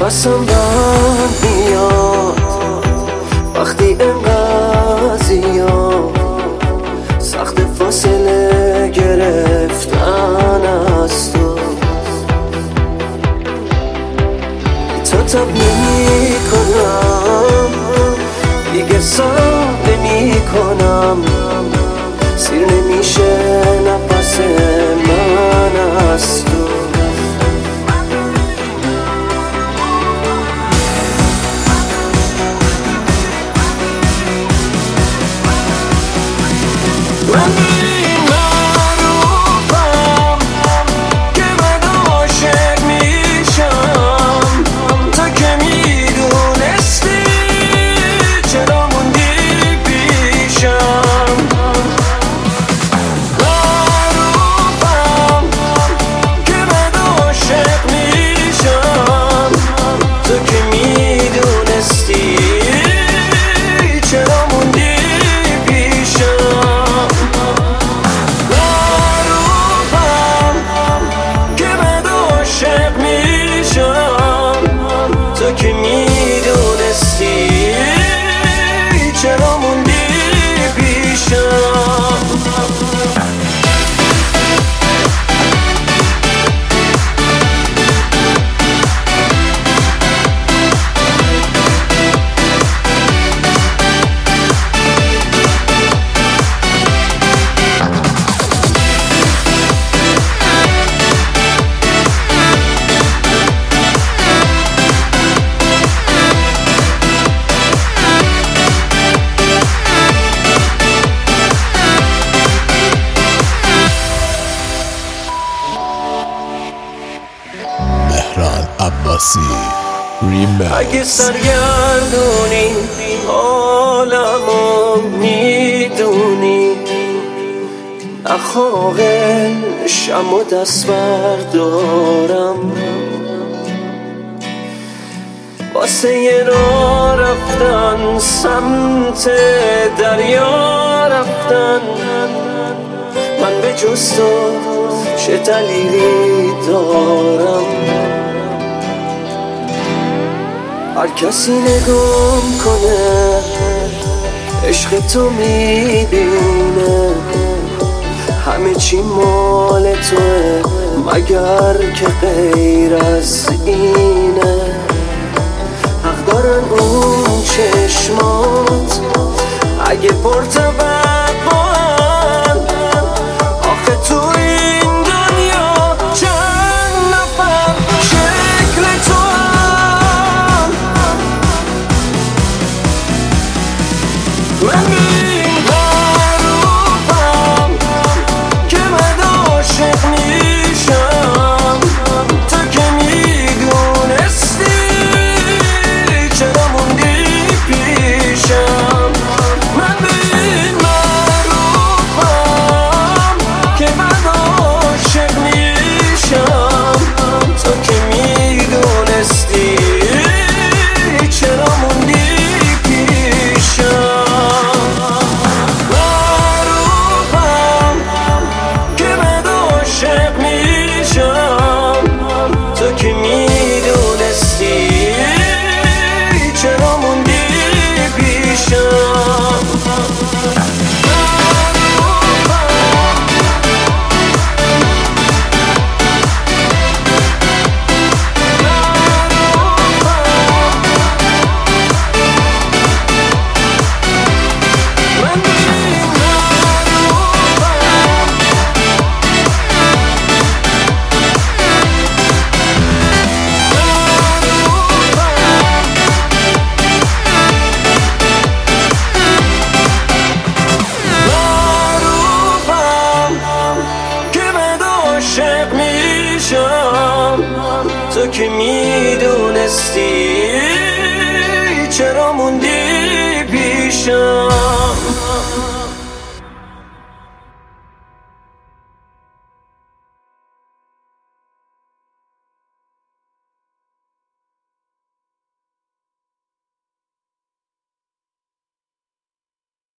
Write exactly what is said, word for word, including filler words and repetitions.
نفسم بند میاد وقتی انقدر زیاد سخت فاصله گرفتن از تو. تا تب نمی کنم دیگه ساب نمی کنم، سیر نمیشه نفس من از تو. من این معروفم که من عاشق میشم، تو که میدونستی چرا موندی پیشم. معروفم که من عاشق میشم، تو که میدونستی چرا موندی پیشم. تو که میدونستی چرا موندی پیشم. عباسی ریمکس. اگه سرگردونی حالمو میدونی، نخواهشم و دست بردارم واسه یه راه رفتن سمت دریا رفتن. من به جز تو چه دلیلی دارم؟ هر کسی نگام کنه عشق تو میبینه، همه چی مال توه مگر که غیر از اینه. حق دارن اون چشمات اگه پرتوقعن، آخه تو این دنیا چند نفر شکل تو. من این معروفم که من عاشق میشم، تو که میدونستی چرا موندی پیشم. من این معروفم که من عاشق میشم، تو که میدونستی چرا موندی پیشم. تو که میدونستی چرا موندی پیشم. تو که میدونستی چرا موندی پیشم.